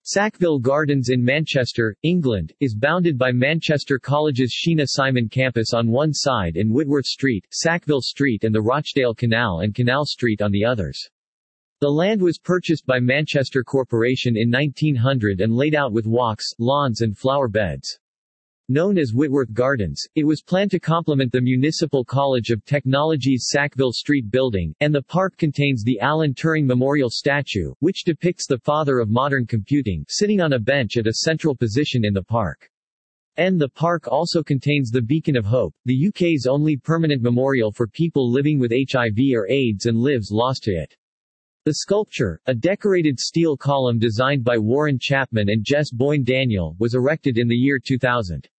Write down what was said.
Sackville Gardens in Manchester, England, is bounded by Manchester College's Sheena Simon campus on one side and Whitworth Street, Sackville Street and the Rochdale Canal and Canal Street on the others. The land was purchased by Manchester Corporation in 1900 and laid out with walks, lawns and flower beds. Known as Whitworth Gardens, it was planned to complement the Municipal College of Technology's Sackville Street building, and the park contains the Alan Turing Memorial statue, which depicts the father of modern computing, sitting on a bench at a central position in the park. The park also contains the Beacon of Hope, the UK's only permanent memorial for people living with HIV or AIDS and lives lost to it. The sculpture, a decorated steel column designed by Warren Chapman and Jess Boyne Daniel, was erected in the year 2000.